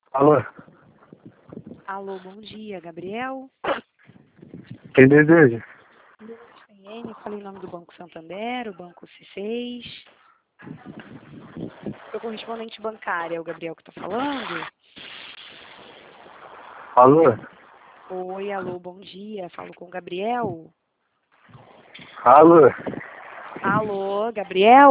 Alô, Alô, bom dia, Gabriel. quem deseja? CN, falei em nome do Banco Santander, o Banco C6. Sou correspondente bancária, é o Gabriel que está falando. Alô, Oi, alô, bom dia, falo com o Gabriel. alô. Alô, Gabriel?